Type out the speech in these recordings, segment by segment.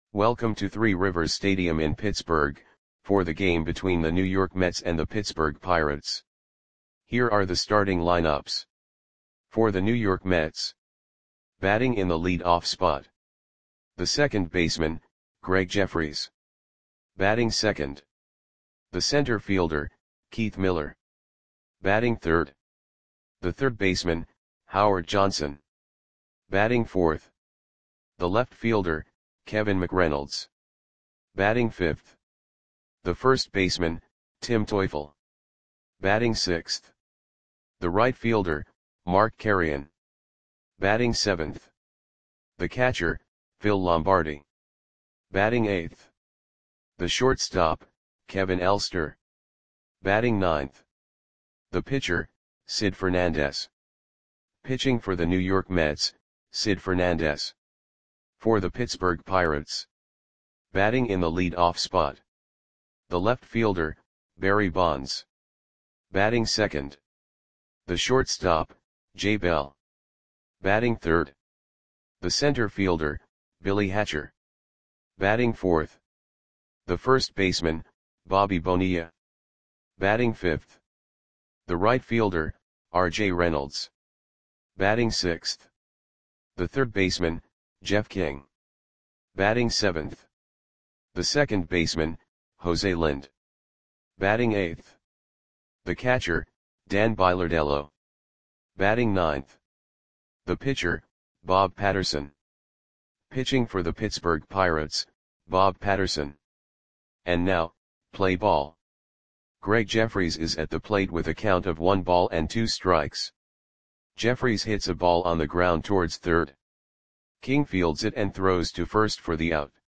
Welcome to Three Rivers Stadium in Pittsburgh, for the game between the New York Mets and the Pittsburgh Pirates. Here are the starting lineups. For the New York Mets. Batting in the lead-off spot. The second baseman, Gregg Jefferies. Batting second. The center fielder, Keith Miller. Batting third. The third baseman, Howard Johnson. Batting fourth. The left fielder, Kevin McReynolds. Batting fifth. The first baseman, Tim Teufel. Batting sixth. The right fielder, Mark Carreon. Batting seventh. The catcher, Phil Lombardi. Batting eighth. The shortstop, Kevin Elster. Batting ninth. The pitcher, Sid Fernandez. Pitching for the New York Mets, Sid Fernandez. For the Pittsburgh Pirates. Batting in the lead-off spot. The left fielder, Barry Bonds. Batting second. The shortstop, Jay Bell. Batting third. The center fielder, Billy Hatcher. Batting fourth. The first baseman, Bobby Bonilla. Batting fifth. The right fielder, R.J. Reynolds. Batting sixth. The third baseman, Jeff King. Batting seventh. The second baseman, Jose Lind. Batting eighth. The catcher, Dan Bilardello. Batting ninth. The pitcher, Bob Patterson. Pitching for the Pittsburgh Pirates, Bob Patterson. And now, play ball. Gregg Jefferies is at the plate with a count of 1 ball and 2 strikes. Jefferies hits a ball on the ground towards third. King fields it and throws to first for the out.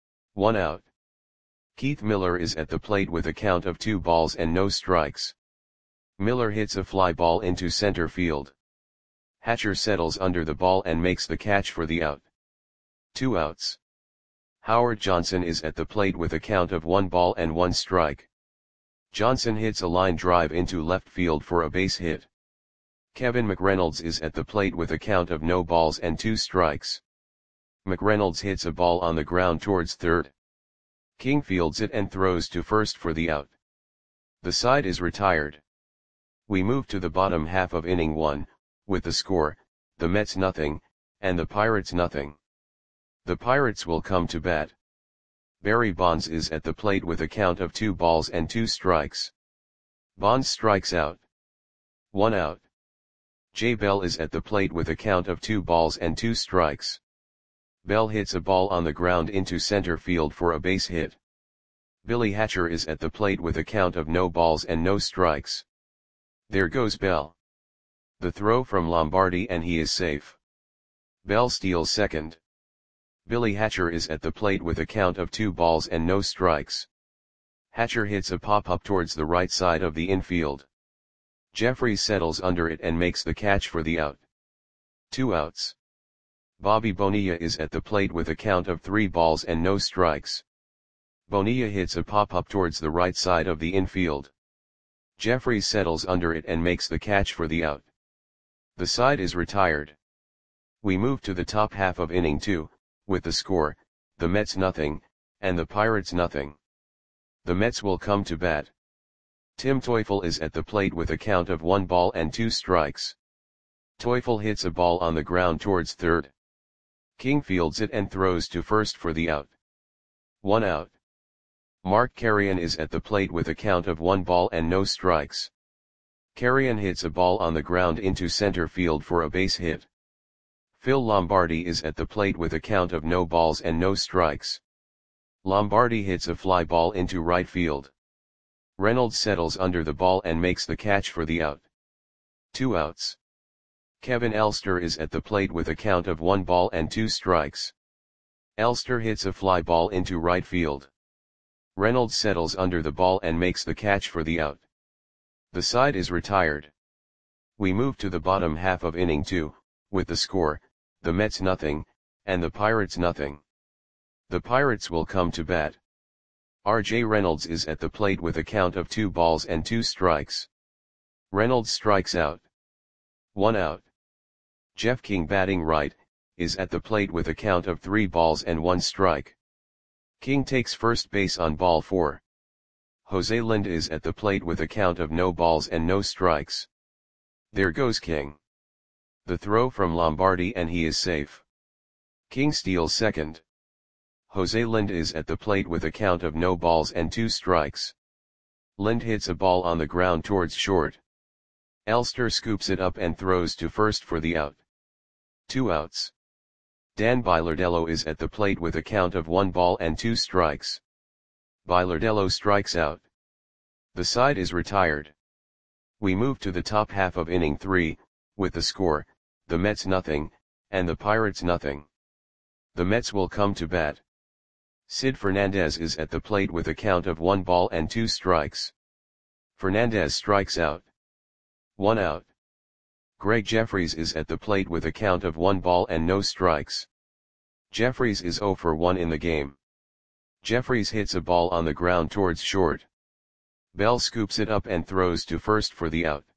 1 out. Keith Miller is at the plate with a count of 2 balls and no strikes. Miller hits a fly ball into center field. Hatcher settles under the ball and makes the catch for the out. 2 outs. Howard Johnson is at the plate with a count of 1 ball and 1 strike. Johnson hits a line drive into left field for a base hit. Kevin McReynolds is at the plate with a count of no balls and 2 strikes. McReynolds hits a ball on the ground towards third. King fields it and throws to first for the out. The side is retired. We move to the bottom half of inning 1, with the score, the Mets nothing, and the Pirates nothing. The Pirates will come to bat. Barry Bonds is at the plate with a count of 2 balls and 2 strikes. Bonds strikes out. 1 out. Jay Bell is at the plate with a count of 2 balls and 2 strikes. Bell hits a ball on the ground into center field for a base hit. Billy Hatcher is at the plate with a count of no balls and no strikes. There goes Bell. The throw from Lombardi and he is safe. Bell steals second. Billy Hatcher is at the plate with a count of 2 balls and no strikes. Hatcher hits a pop-up towards the right side of the infield. Jefferies settles under it and makes the catch for the out. 2 outs. Bobby Bonilla is at the plate with a count of 3 balls and no strikes. Bonilla hits a pop-up towards the right side of the infield. Jefferies settles under it and makes the catch for the out. The side is retired. We move to the top half of inning 2, with the score, the Mets nothing, and the Pirates nothing. The Mets will come to bat. Tim Teufel is at the plate with a count of 1 ball and 2 strikes. Teufel hits a ball on the ground towards third. King fields it and throws to first for the out. 1 out. Mark Carreon is at the plate with a count of 1 ball and no strikes. Carreon hits a ball on the ground into center field for a base hit. Phil Lombardi is at the plate with a count of no balls and no strikes. Lombardi hits a fly ball into right field. Reynolds settles under the ball and makes the catch for the out. 2 outs. Kevin Elster is at the plate with a count of 1 ball and 2 strikes. Elster hits a fly ball into right field. Reynolds settles under the ball and makes the catch for the out. The side is retired. We move to the bottom half of inning 2, with the score, the Mets nothing, and the Pirates nothing. The Pirates will come to bat. R.J. Reynolds is at the plate with a count of 2 balls and 2 strikes. Reynolds strikes out. 1 out. Jeff King batting right, is at the plate with a count of 3 balls and 1 strike. King takes first base on ball 4. Jose Lind is at the plate with a count of no balls and no strikes. There goes King. The throw from Lombardi and he is safe. King steals second. Jose Lind is at the plate with a count of no balls and 2 strikes. Lind hits a ball on the ground towards short. Elster scoops it up and throws to first for the out. 2 outs. Dan Bilardello is at the plate with a count of 1 ball and 2 strikes. Bilardello strikes out. The side is retired. We move to the top half of inning 3, with the score, the Mets nothing, and the Pirates nothing. The Mets will come to bat. Sid Fernandez is at the plate with a count of 1 ball and 2 strikes. Fernandez strikes out. 1 out. Greg Jeffries is at the plate with a count of 1 ball and no strikes. Jeffries is 0 for 1 in the game. Jeffries hits a ball on the ground towards short. Bell scoops it up and throws to first for the out.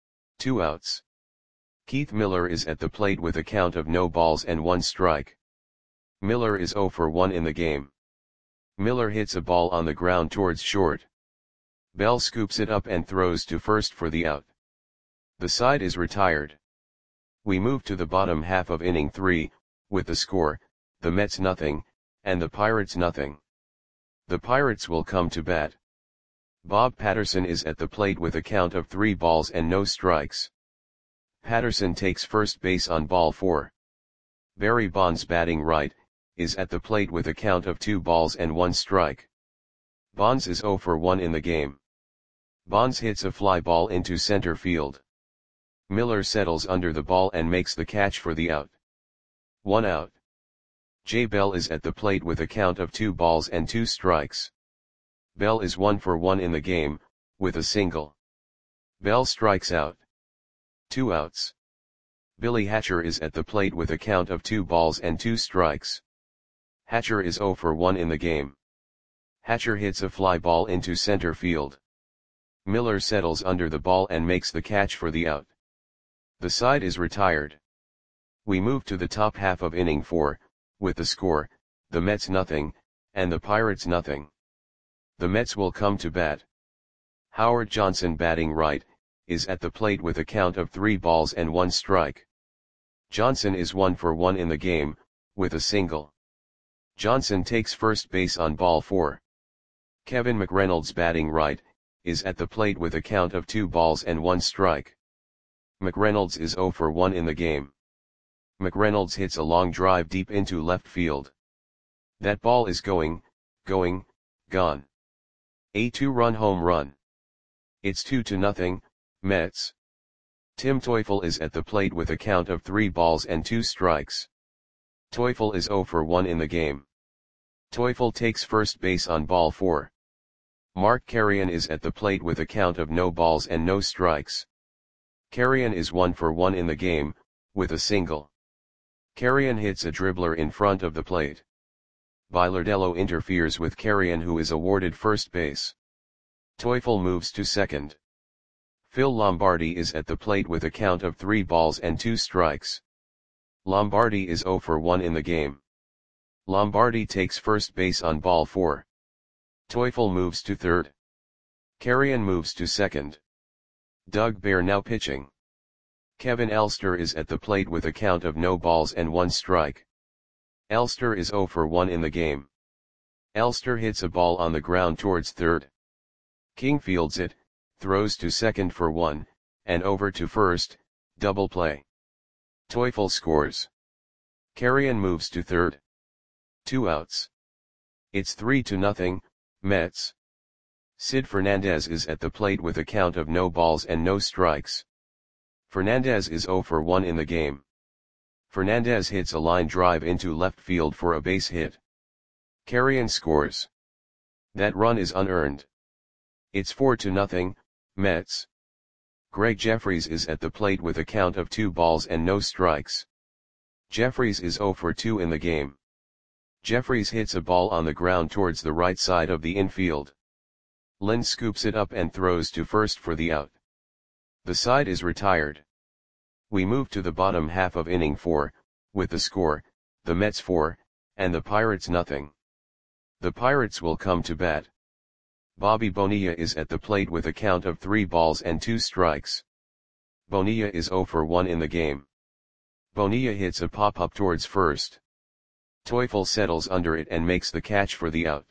2 outs. Keith Miller is at the plate with a count of no balls and 1 strike. Miller is 0 for 1 in the game. Miller hits a ball on the ground towards short. Bell scoops it up and throws to first for the out. The side is retired. We move to the bottom half of inning 3, with the score, the Mets nothing, and the Pirates nothing. The Pirates will come to bat. Bob Patterson is at the plate with a count of 3 balls and no strikes. Patterson takes first base on ball 4. Barry Bonds, batting right, is at the plate with a count of 2 balls and 1 strike. Bonds is 0 for 1 in the game. Bonds hits a fly ball into center field. Miller settles under the ball and makes the catch for the out. 1 out. Jay Bell is at the plate with a count of 2 balls and 2 strikes. Bell is 1 for 1 in the game, with a single. Bell strikes out. 2 outs. Billy Hatcher is at the plate with a count of 2 balls and 2 strikes. Hatcher is 0 for 1 in the game. Hatcher hits a fly ball into center field. Miller settles under the ball and makes the catch for the out. The side is retired. We move to the top half of inning 4, with the score, the Mets nothing, and the Pirates nothing. The Mets will come to bat. Howard Johnson, batting right, is at the plate with a count of 3 balls and 1 strike. Johnson is 1 for 1 in the game, with a single. Johnson takes first base on ball 4. Kevin McReynolds, batting right, is at the plate with a count of 2 balls and 1 strike. McReynolds is 0 for 1 in the game. McReynolds hits a long drive deep into left field. That ball is gone. A 2-run home run. It's 2-0, Mets. Tim Teufel is at the plate with a count of 3 balls and 2 strikes. Teufel is 0 for 1 in the game. Teufel takes first base on ball 4. Mark Carrion is at the plate with a count of no balls and no strikes. Carrion is 1 for 1 in the game, with a single. Carrion hits a dribbler in front of the plate. Bilardello interferes with Carrion, who is awarded first base. Teufel moves to second. Phil Lombardi is at the plate with a count of 3 balls and 2 strikes. Lombardi is 0 for 1 in the game. Lombardi takes first base on ball 4. Teufel moves to third. Carrion moves to second. Doug Bear now pitching. Kevin Elster is at the plate with a count of no balls and 1 strike. Elster is 0 for 1 in the game. Elster hits a ball on the ground towards third. King fields it, throws to second for 1, and over to first, double play. Teufel scores. Carrion moves to third. 2 outs. It's 3-0, Mets. Sid Fernandez is at the plate with a count of no balls and no strikes. Fernandez is 0 for 1 in the game. Fernandez hits a line drive into left field for a base hit. Carrion scores. That run is unearned. It's 4-0, Mets. Greg Jeffries is at the plate with a count of 2 balls and no strikes. Jeffries is 0 for 2 in the game. Jeffries hits a ball on the ground towards the right side of the infield. Lind scoops it up and throws to first for the out. The side is retired. We move to the bottom half of inning 4, with the score, the Mets 4, and the Pirates nothing. The Pirates will come to bat. Bobby Bonilla is at the plate with a count of 3 balls and 2 strikes. Bonilla is 0 for 1 in the game. Bonilla hits a pop-up towards first. Teufel settles under it and makes the catch for the out.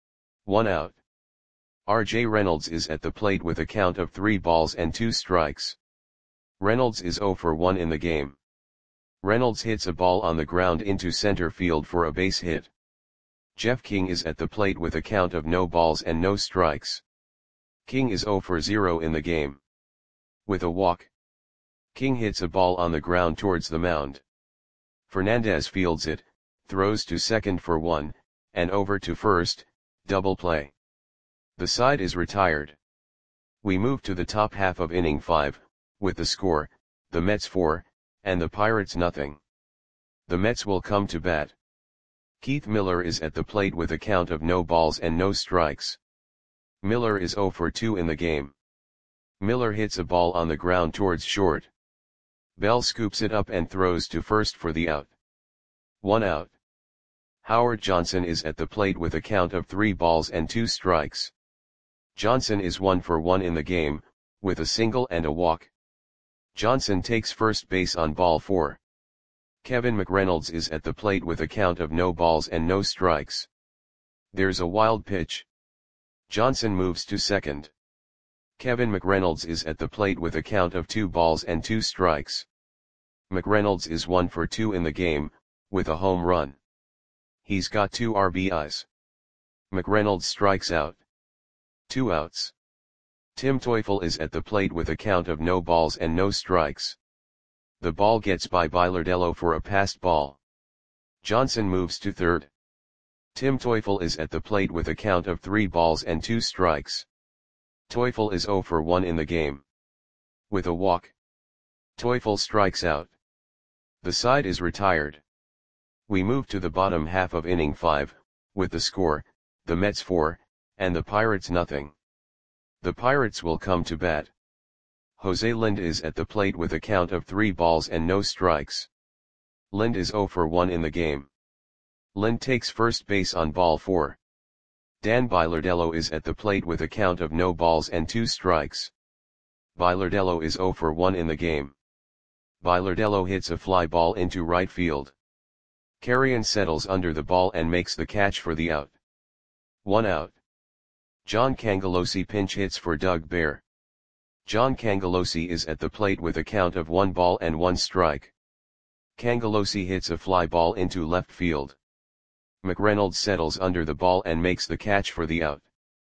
1 out. R.J. Reynolds is at the plate with a count of 3 balls and 2 strikes. Reynolds is 0 for 1 in the game. Reynolds hits a ball on the ground into center field for a base hit. Jeff King is at the plate with a count of no balls and no strikes. King is 0 for 0 in the game. With a walk, King hits a ball on the ground towards the mound. Fernandez fields it, throws to second for 1, and over to first, double play. The side is retired. We move to the top half of inning 5, with the score, the Mets 4, and the Pirates nothing. The Mets will come to bat. Keith Miller is at the plate with a count of no balls and no strikes. Miller is 0 for 2 in the game. Miller hits a ball on the ground towards short. Bell scoops it up and throws to first for the out. 1 out. Howard Johnson is at the plate with a count of 3 balls and 2 strikes. Johnson is 1 for 1 in the game, with a single and a walk. Johnson takes first base on ball 4. Kevin McReynolds is at the plate with a count of no balls and no strikes. There's a wild pitch. Johnson moves to second. Kevin McReynolds is at the plate with a count of 2 balls and 2 strikes. McReynolds is 1 for 2 in the game, with a home run. He's got 2 RBIs. McReynolds strikes out. 2 outs. Tim Teufel is at the plate with a count of no balls and no strikes. The ball gets by Bilardello for a passed ball. Johnson moves to third. Tim Teufel is at the plate with a count of 3 balls and 2 strikes. Teufel is 0 for 1 in the game. With a walk, Teufel strikes out. The side is retired. We move to the bottom half of inning 5, with the score, the Mets 4, and the Pirates nothing. The Pirates will come to bat. Jose Lind is at the plate with a count of 3 balls and no strikes. Lind is 0 for 1 in the game. Lind takes first base on ball 4. Dan Bilardello is at the plate with a count of no balls and 2 strikes. Bilardello is 0 for 1 in the game. Bilardello hits a fly ball into right field. Carrion settles under the ball and makes the catch for the out. 1 out. John Cangelosi pinch hits for Doug Bear. John Cangelosi is at the plate with a count of 1 ball and 1 strike. Cangelosi hits a fly ball into left field. McReynolds settles under the ball and makes the catch for the out.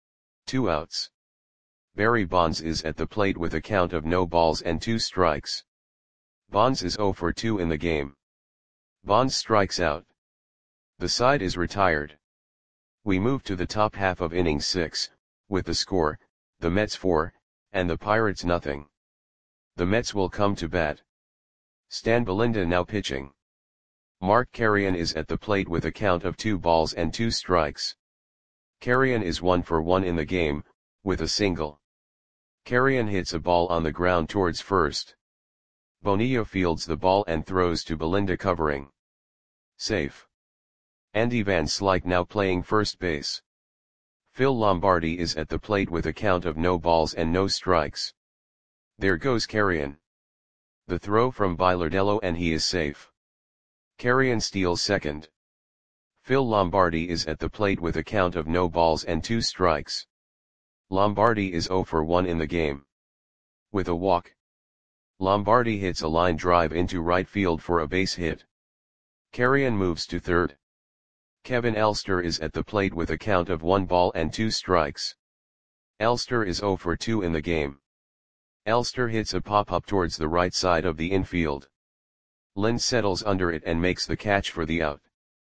2 outs. Barry Bonds is at the plate with a count of no balls and 2 strikes. Bonds is 0 for 2 in the game. Bonds strikes out. The side is retired. We move to the top half of inning 6, with the score, the Mets 4, and the Pirates nothing. The Mets will come to bat. Stan Belinda now pitching. Mark Carrion is at the plate with a count of 2 balls and 2 strikes. Carrion is 1 for 1 in the game, with a single. Carrion hits a ball on the ground towards first. Bonilla fields the ball and throws to Belinda covering. Safe. Andy Van Slyke now playing first base. Phil Lombardi is at the plate with a count of no balls and no strikes. There goes Carrion. The throw from Bilardello and he is safe. Carrion steals second. Phil Lombardi is at the plate with a count of no balls and 2 strikes. Lombardi is 0 for 1 in the game. With a walk, Lombardi hits a line drive into right field for a base hit. Carrion moves to third. Kevin Elster is at the plate with a count of 1 ball and 2 strikes. Elster is 0 for 2 in the game. Elster hits a pop-up towards the right side of the infield. Lind settles under it and makes the catch for the out.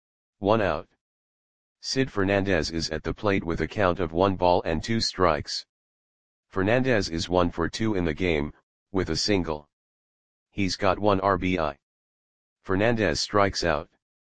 1 out. Sid Fernandez is at the plate with a count of 1 ball and 2 strikes. Fernandez is 1 for 2 in the game, with a single. He's got 1 RBI. Fernandez strikes out.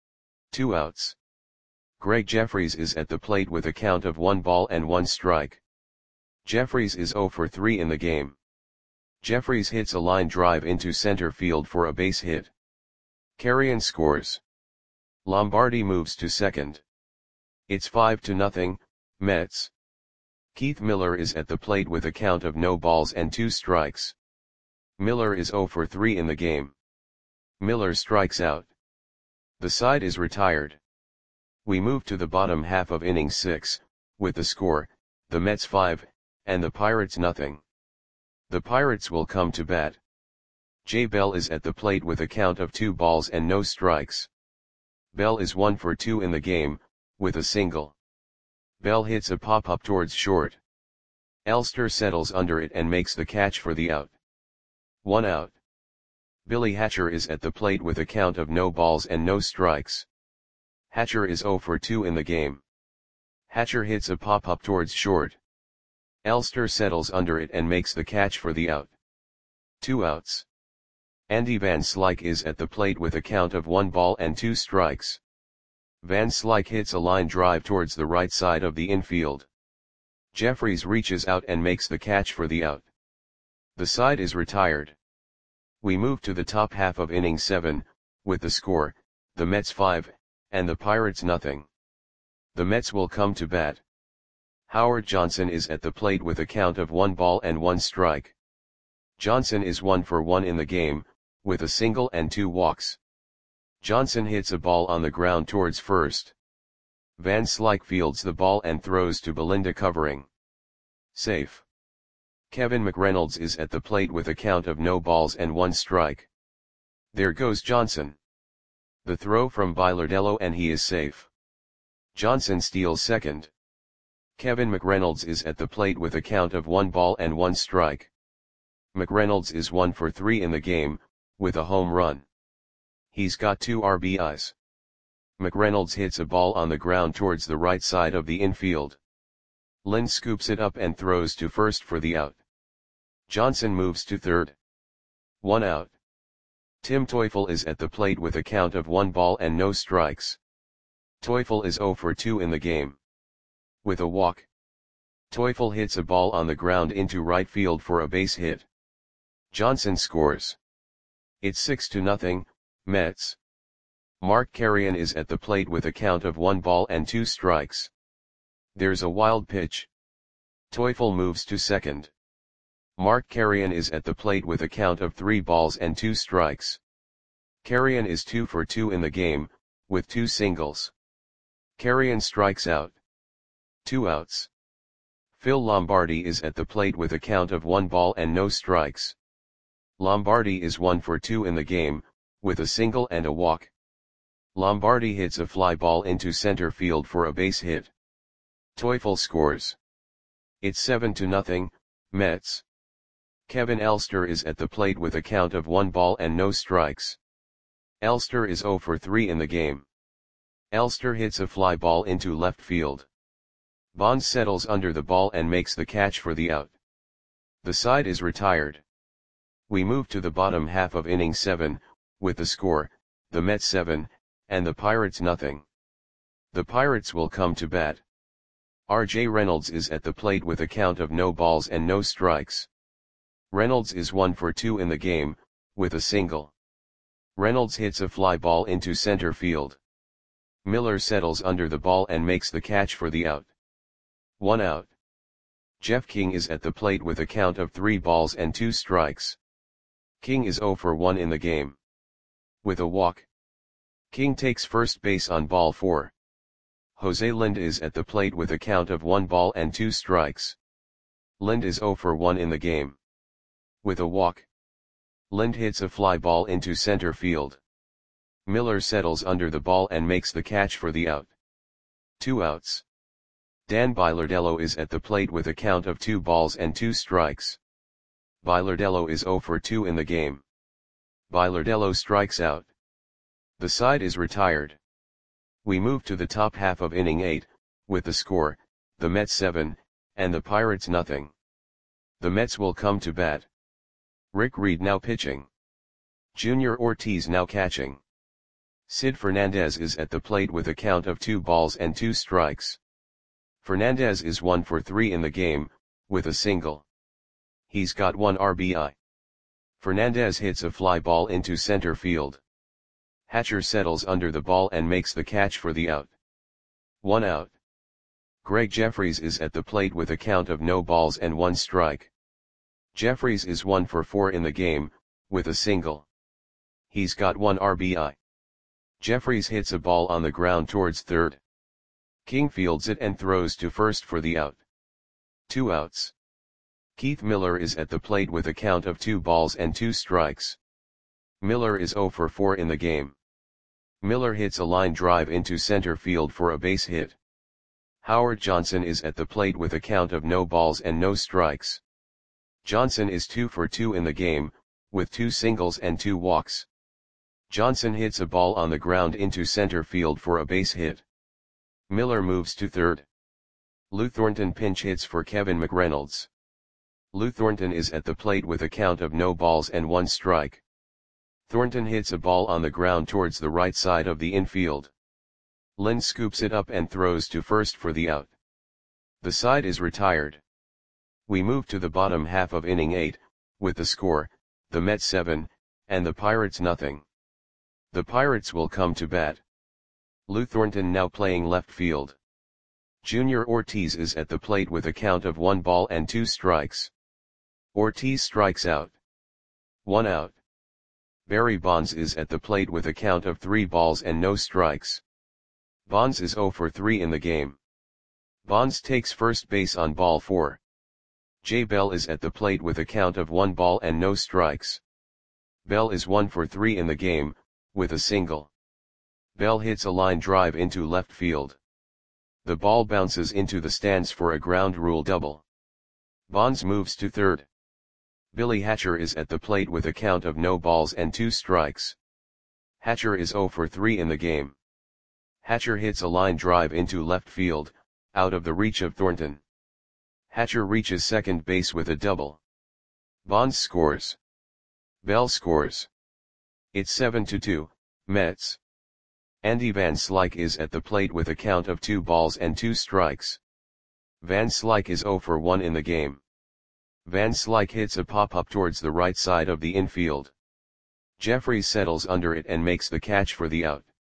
2 outs. Greg Jeffries is at the plate with a count of 1 ball and 1 strike. Jeffries is 0 for 3 in the game. Jeffries hits a line drive into center field for a base hit. Carrion scores. Lombardi moves to second. It's 5-0, Mets. Keith Miller is at the plate with a count of no balls and 2 strikes. Miller is 0 for 3 in the game. Miller strikes out. The side is retired. We move to the bottom half of inning 6, with the score, the Mets 5, and the Pirates nothing. The Pirates will come to bat. Jay Bell is at the plate with a count of 2 balls and no strikes. Bell is 1 for 2 in the game, with a single. Bell hits a pop-up towards short. Elster settles under it and makes the catch for the out. 1 out. Billy Hatcher is at the plate with a count of no balls and no strikes. Hatcher is 0 for 2 in the game. Hatcher hits a pop-up towards short. Elster settles under it and makes the catch for the out. 2 outs. Andy Van Slyke is at the plate with a count of 1 ball and 2 strikes. Van Slyke hits a line drive towards the right side of the infield. Jeffries reaches out and makes the catch for the out. The side is retired. We move to the top half of inning 7, with the score, the Mets 5, and the Pirates nothing. The Mets will come to bat. Howard Johnson is at the plate with a count of 1 ball and 1 strike. Johnson is 1 for 1 in the game, with a single and 2 walks. Johnson hits a ball on the ground towards first. Van Slyke fields the ball and throws to Belinda covering. Safe. Kevin McReynolds is at the plate with a count of no balls and 1 strike. There goes Johnson. The throw from Bilardello and he is safe. Johnson steals second. Kevin McReynolds is at the plate with a count of 1 ball and 1 strike. McReynolds is 1 for 3 in the game, with a home run. He's got 2 RBIs. McReynolds hits a ball on the ground towards the right side of the infield. Lind scoops it up and throws to first for the out. Johnson moves to third. 1 out. Tim Teufel is at the plate with a count of 1 ball and no strikes. Teufel is 0 for 2 in the game. With a walk. Teufel hits a ball on the ground into right field for a base hit. Johnson scores. It's 6-0, Mets. Mark Carrion is at the plate with a count of 1 ball and 2 strikes. There's a wild pitch. Teufel moves to second. Mark Carrion is at the plate with a count of 3 balls and 2 strikes. Carrion is 2 for 2 in the game, with 2 singles. Carrion strikes out. 2 outs. Phil Lombardi is at the plate with a count of 1 ball and no strikes. Lombardi is 1 for 2 in the game, with a single and a walk. Lombardi hits a fly ball into center field for a base hit. Teufel scores. It's 7-0, Mets. Kevin Elster is at the plate with a count of 1 ball and no strikes. Elster is 0 for 3 in the game. Elster hits a fly ball into left field. Bonds settles under the ball and makes the catch for the out. The side is retired. We move to the bottom half of inning 7, with the score, the Mets 7, and the Pirates nothing. The Pirates will come to bat. R.J. Reynolds is at the plate with a count of no balls and no strikes. Reynolds is 1 for 2 in the game, with a single. Reynolds hits a fly ball into center field. Miller settles under the ball and makes the catch for the out. 1 out. Jeff King is at the plate with a count of 3 balls and 2 strikes. King is 0 for 1 in the game. With a walk. King takes first base on ball 4. Jose Lind is at the plate with a count of 1 ball and 2 strikes. Lind is 0 for 1 in the game. With a walk. Lind hits a fly ball into center field. Miller settles under the ball and makes the catch for the out. 2 outs. Dan Bilardello is at the plate with a count of 2 balls and 2 strikes. Bilardello is 0 for 2 in the game. Bilardello strikes out. The side is retired. We move to the top half of inning 8, with the score, the Mets 7, and the Pirates nothing. The Mets will come to bat. Rick Reed now pitching. Junior Ortiz now catching. Sid Fernandez is at the plate with a count of 2 balls and 2 strikes. Fernandez is 1 for 3 in the game, with a single. He's got 1 RBI. Fernandez hits a fly ball into center field. Hatcher settles under the ball and makes the catch for the out. 1 out. Greg Jeffries is at the plate with a count of no balls and one strike. Jeffries is 1 for 4 in the game, with a single. He's got 1 RBI. Jeffries hits a ball on the ground towards third. King fields it and throws to first for the out. 2 outs. Keith Miller is at the plate with a count of 2 balls and 2 strikes. Miller is 0 for 4 in the game. Miller hits a line drive into center field for a base hit. Howard Johnson is at the plate with a count of no balls and no strikes. Johnson is 2 for 2 in the game, with 2 singles and 2 walks. Johnson hits a ball on the ground into center field for a base hit. Miller moves to third. Lou Thornton pinch hits for Kevin McReynolds. Lou Thornton is at the plate with a count of no balls and 1 strike. Thornton hits a ball on the ground towards the right side of the infield. Lynn scoops it up and throws to first for the out. The side is retired. We move to the bottom half of inning 8, with the score, the Mets 7, and the Pirates nothing. The Pirates will come to bat. Lou Thornton now playing left field. Junior Ortiz is at the plate with a count of 1 ball and 2 strikes. Ortiz strikes out. 1 out. Barry Bonds is at the plate with a count of 3 balls and no strikes. Bonds is 0 for 3 in the game. Bonds takes first base on ball 4. Jay Bell is at the plate with a count of 1 ball and no strikes. Bell is 1 for 3 in the game, with a single. Bell hits a line drive into left field. The ball bounces into the stands for a ground rule double. Bonds moves to third. Billy Hatcher is at the plate with a count of no balls and 2 strikes. Hatcher is 0 for 3 in the game. Hatcher hits a line drive into left field, out of the reach of Thornton. Hatcher reaches second base with a double. Bonds scores. Bell scores. It's 7-2, Mets. Andy Van Slyke is at the plate with a count of 2 balls and 2 strikes. Van Slyke is 0 for 1 in the game. Van Slyke hits a pop-up towards the right side of the infield. Jeffries settles under it and makes the catch for the out.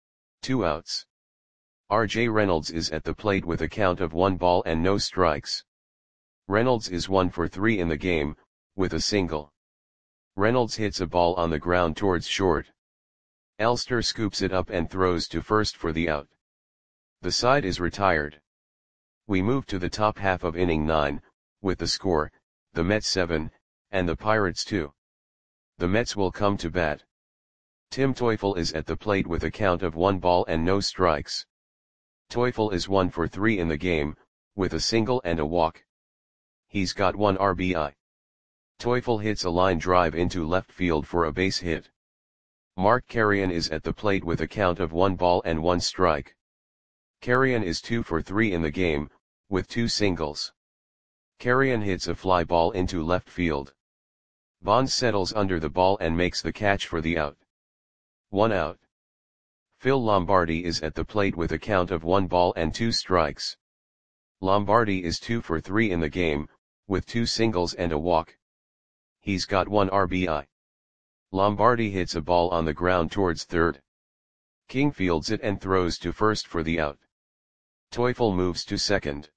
2 outs. R.J. Reynolds is at the plate with a count of 1 ball and no strikes. Reynolds is 1 for 3 in the game, with a single. Reynolds hits a ball on the ground towards short. Elster scoops it up and throws to first for the out. The side is retired. We move to the top half of inning 9, with the score, the Mets 7, and the Pirates 2. The Mets will come to bat. Tim Teufel is at the plate with a count of 1 ball and no strikes. Teufel is 1 for 3 in the game, with a single and a walk. He's got 1 RBI. Teufel hits a line drive into left field for a base hit. Mark Carrion is at the plate with a count of 1 ball and 1 strike. Carrion is 2 for 3 in the game, with 2 singles. Carrion hits a fly ball into left field. Bonds settles under the ball and makes the catch for the out. 1 out. Phil Lombardi is at the plate with a count of 1 ball and 2 strikes. Lombardi is 2 for 3 in the game, with 2 singles and a walk. He's got 1 RBI. Lombardi hits a ball on the ground towards third. King fields it and throws to first for the out. Teufel moves to second.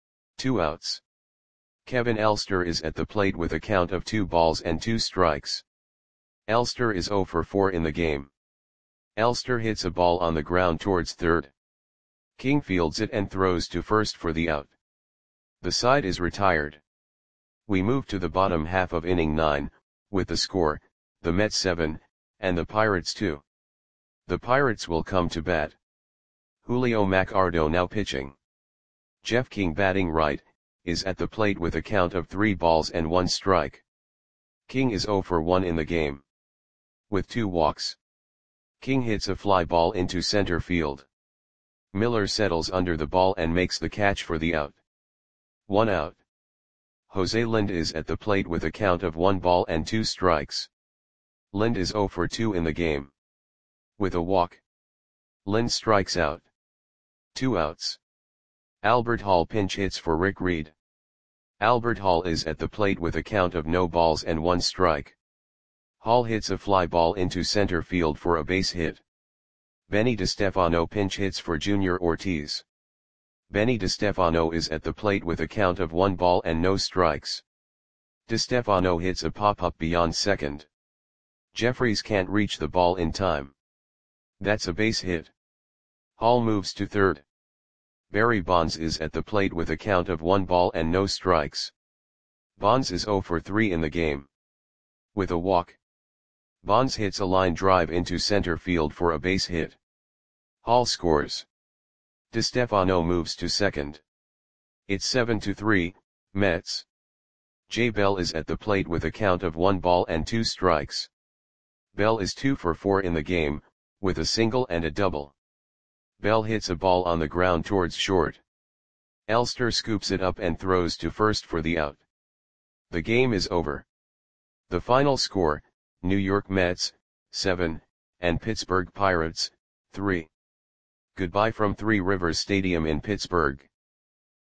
2 outs. Kevin Elster is at the plate with a count of 2 balls and 2 strikes. Elster is 0 for 4 in the game. Elster hits a ball on the ground towards third. King fields it and throws to first for the out. The side is retired. We move to the bottom half of inning 9, with the score, the Mets 7, and the Pirates 2. The Pirates will come to bat. Julio Maccardo now pitching. Jeff King batting right, is at the plate with a count of 3 balls and 1 strike. King is 0 for 1 in the game. With 2 walks. King hits a fly ball into center field. Miller settles under the ball and makes the catch for the out. 1 out. Jose Lind is at the plate with a count of 1 ball and 2 strikes. Lind is 0 for 2 in the game. With a walk. Lind strikes out. 2 outs. Albert Hall pinch hits for Rick Reed. Albert Hall is at the plate with a count of no balls and 1 strike. Hall hits a fly ball into center field for a base hit. Benny DeStefano pinch hits for Junior Ortiz. Benny DeStefano is at the plate with a count of 1 ball and no strikes. DeStefano hits a pop-up beyond second. Jeffries can't reach the ball in time. That's a base hit. Hall moves to third. Barry Bonds is at the plate with a count of 1 ball and no strikes. Bonds is 0 for 3 in the game. With a walk, Bonds hits a line drive into center field for a base hit. Hall scores. DeStefano moves to second. It's 7-3, Mets. Jay Bell is at the plate with a count of 1 ball and 2 strikes. Bell is 2 for 4 in the game, with a single and a double. Bell hits a ball on the ground towards short. Elster scoops it up and throws to first for the out. The game is over. The final score, New York Mets, 7, and Pittsburgh Pirates, 3. Goodbye from Three Rivers Stadium in Pittsburgh.